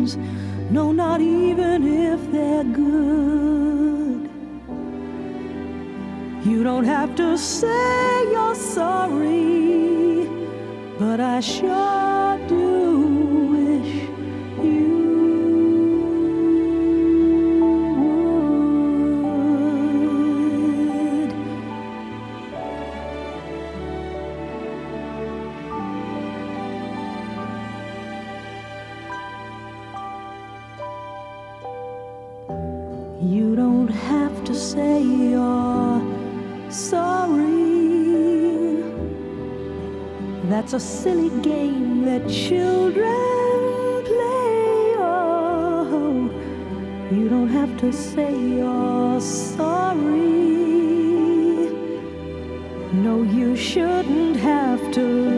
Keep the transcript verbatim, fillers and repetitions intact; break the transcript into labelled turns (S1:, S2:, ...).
S1: friends, no, not even if they're good. You don't have to say you're sorry, but I sure do wish you would. You don't have to say you're sorry. That's a silly game that children play. Oh, you don't have to say you're sorry. No, you shouldn't have to